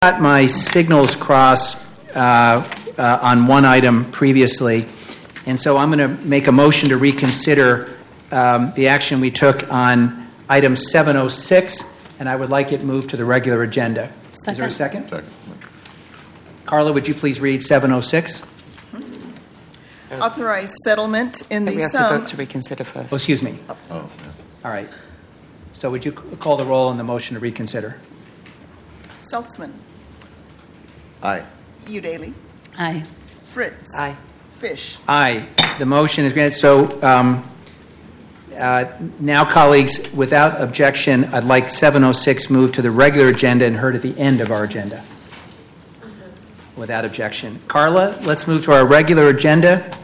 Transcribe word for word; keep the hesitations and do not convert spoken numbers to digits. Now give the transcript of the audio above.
got my signals crossed uh, uh, on one item previously, and so I'm going to make a motion to reconsider um, the action we took on item seven oh six, and I would like it moved to the regular agenda. Second. Is there a second? Second. Carla, would you please read seven oh six? Authorize settlement in the We have to sum. vote to reconsider first. Oh, excuse me. Oh, yeah. All right. So would you c- call the roll on the motion to reconsider? Saltzman, Aye. Udaly, Aye. Fritz, Aye. Fish. Aye. The motion is granted. So um, uh, now, colleagues, without objection, I'd like seven oh six moved to the regular agenda and heard at the end of our agenda. Without objection. Carla, let's move to our regular agenda.